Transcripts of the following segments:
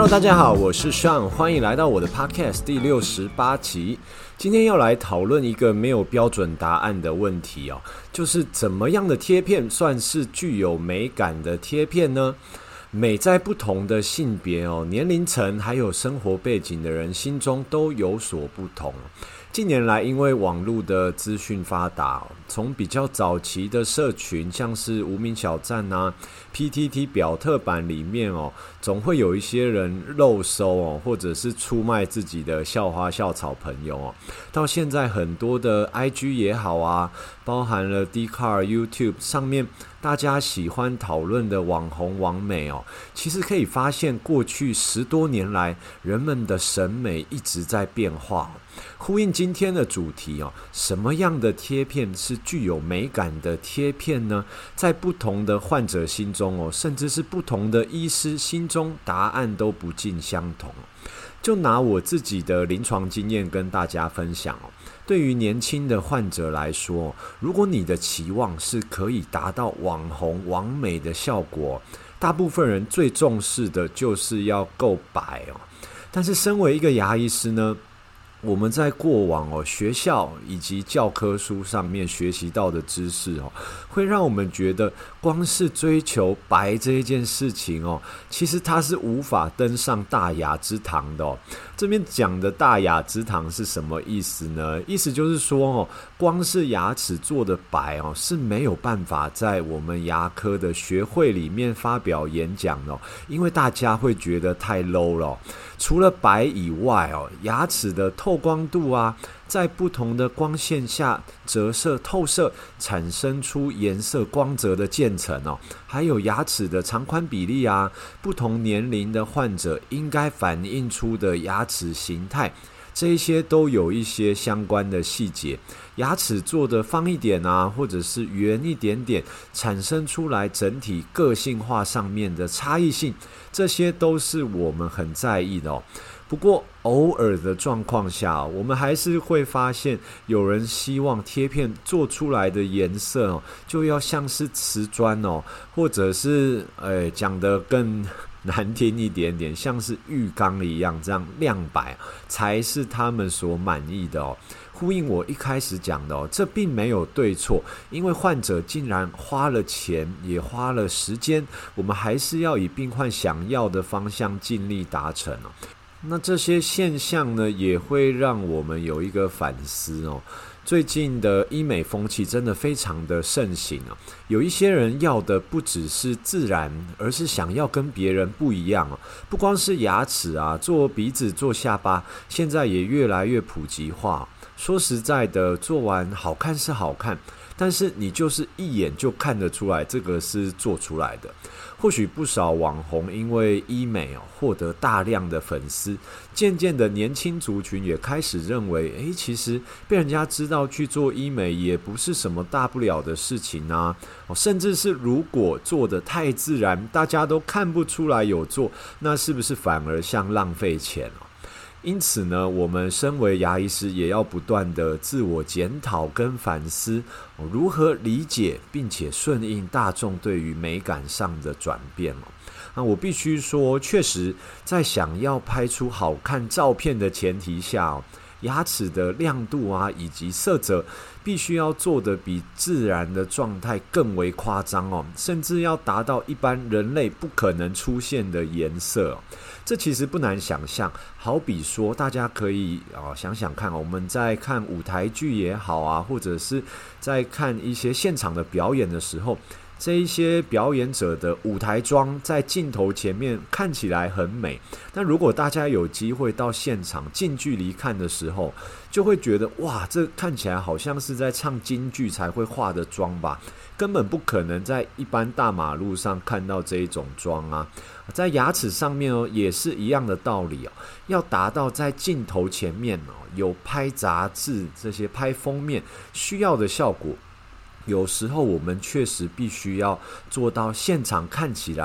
大家好，我是 Sean， 欢迎来到我的 Podcast 第68集。今天要来讨论一个没有标准答案的问题哦，就是怎么样的贴片算是具有美感的贴片呢？美在不同的性别哦、年龄层还有生活背景的人心中都有所不同。近年来，因为网络的资讯发达，从比较早期的社群，像是无名小站啊、PTT 表特版里面哦，总会有一些人肉搜哦，或者是出卖自己的校花校草朋友哦。到现在很多的 IG 也好啊，包含了 Dcard、YouTube 上面大家喜欢讨论的网红网美哦，其实可以发现过去10多年来，人们的审美一直在变化。呼应今天的主题哦，什么样的贴片是具有美感的贴片呢？在不同的患者心中哦，甚至是不同的医师心中，答案都不尽相同。就拿我自己的临床经验跟大家分享哦。对于年轻的患者来说，如果你的期望是可以达到网红网美的效果，大部分人最重视的就是要够白哦。但是身为一个牙医师呢，我们在过往学校以及教科书上面学习到的知识会让我们觉得光是追求白这一件事情其实它是无法登上大雅之堂的这边讲的大雅之堂是什么意思呢？意思就是说光是牙齿做的白是没有办法在我们牙科的学会里面发表演讲的因为大家会觉得太 low 了除了白以外牙齿的透光度啊，在不同的光线下折射透射，产生出颜色光泽的渐层还有牙齿的长宽比例啊，不同年龄的患者应该反映出的牙齿形态，这一些都有一些相关的细节。牙齿做的方一点啊，或者是圆一点点，产生出来整体个性化上面的差异性，这些都是我们很在意的不过偶尔的状况下，我们还是会发现有人希望贴片做出来的颜色就要像是瓷砖或者是讲得更难听一点点，像是浴缸一样这样亮白才是他们所满意的呼应我一开始讲的这并没有对错，因为患者竟然花了钱也花了时间，我们还是要以病患想要的方向尽力达成那这些现象呢，也会让我们有一个反思最近的医美风气真的非常的盛行有一些人要的不只是自然，而是想要跟别人不一样不光是牙齿啊，做鼻子做下巴，现在也越来越普及化说实在的，做完好看是好看，但是你就是一眼就看得出来这个是做出来的。或许不少网红因为医美获得大量的粉丝，渐渐的年轻族群也开始认为其实被人家知道去做医美也不是什么大不了的事情啊甚至是如果做得太自然，大家都看不出来有做，那是不是反而像浪费钱因此呢，我们身为牙医师也要不断的自我检讨跟反思如何理解并且顺应大众对于美感上的转变那我必须说，确实在想要拍出好看照片的前提下牙齿的亮度啊以及色泽必须要做得比自然的状态更为夸张甚至要达到一般人类不可能出现的颜色这其实不难想象，好比说大家可以想想看我们在看舞台剧也好啊，或者是在看一些现场的表演的时候，这一些表演者的舞台妆在镜头前面看起来很美，但如果大家有机会到现场近距离看的时候，就会觉得哇，这看起来好像是在唱京剧才会化的妆吧，根本不可能在一般大马路上看到这一种妆啊。在牙齿上面也是一样的道理要达到在镜头前面有拍杂志这些拍封面需要的效果，有时候我们确实必须要做到现场看起来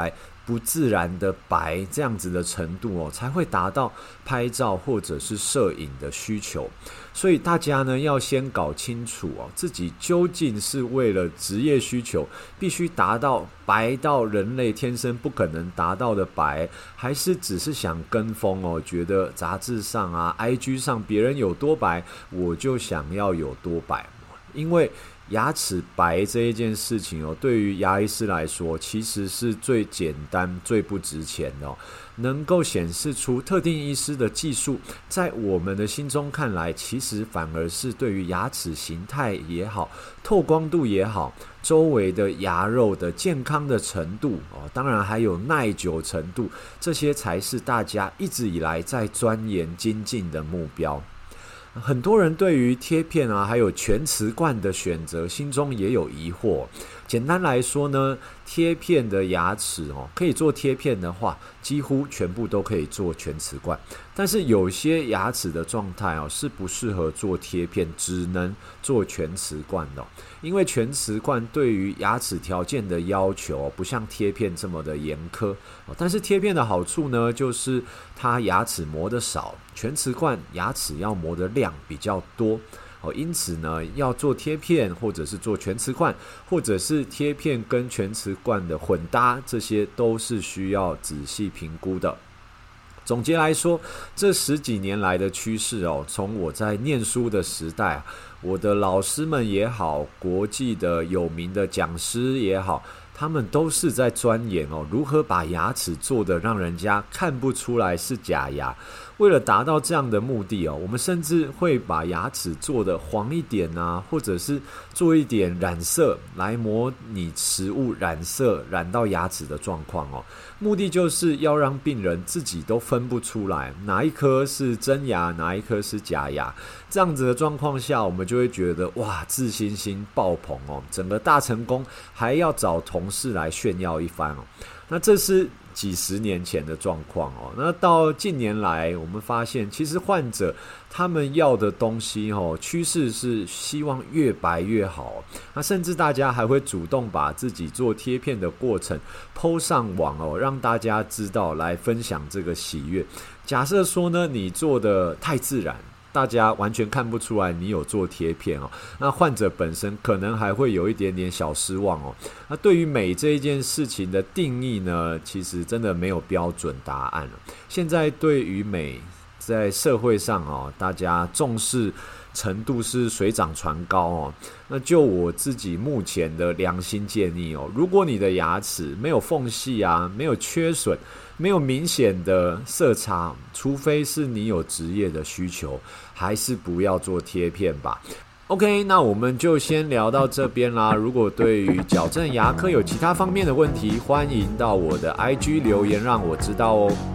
不自然的白这样子的程度才会达到拍照或者是摄影的需求。所以大家呢要先搞清楚自己究竟是为了职业需求必须达到白到人类天生不可能达到的白，还是只是想跟风觉得杂志上IG 上别人有多白我就想要有多白。因为牙齿白这一件事情对于牙医师来说其实是最简单最不值钱的能够显示出特定医师的技术，在我们的心中看来其实反而是对于牙齿形态也好透光度也好周围的牙肉的健康的程度当然还有耐久程度，这些才是大家一直以来在钻研精进的目标。很多人对于贴片还有全瓷冠的选择心中也有疑惑。简单来说呢，贴片的牙齿可以做贴片的话几乎全部都可以做全瓷冠，但是有些牙齿的状态是不适合做贴片，只能做全瓷冠的因为全瓷冠对于牙齿条件的要求不像贴片这么的严苛但是贴片的好处呢就是它牙齿磨得少，全瓷冠牙齿要磨的量比较多因此呢要做贴片或者是做全瓷冠或者是贴片跟全瓷冠的混搭，这些都是需要仔细评估的。总结来说，这10几年来的趋势从我在念书的时代我的老师们也好，国际的有名的讲师也好，他们都是在钻研如何把牙齿做得让人家看不出来是假牙。为了达到这样的目的我们甚至会把牙齿做得黄一点或者是做一点染色来模拟食物染色染到牙齿的状况目的就是要让病人自己都分不出来哪一颗是真牙哪一颗是假牙。这样子的状况下我们就会觉得哇，自信心爆棚整个大成功，还要找同事来炫耀一番那这是几十年前的状况那到近年来我们发现其实患者他们要的东西趋势是希望越白越好那甚至大家还会主动把自己做贴片的过程 po 上网让大家知道来分享这个喜悦。假设说呢你做的太自然，大家完全看不出来你有做贴片那患者本身可能还会有一点点小失望那对于美这一件事情的定义呢，其实真的没有标准答案现在对于美在社会上大家重视程度是水涨船高那就我自己目前的良心建议如果你的牙齿没有缝隙没有缺损，没有明显的色差，除非是你有职业的需求，还是不要做贴片吧。OK， 那我们就先聊到这边啦。如果对于矫正牙科有其他方面的问题，欢迎到我的 IG 留言让我知道哦。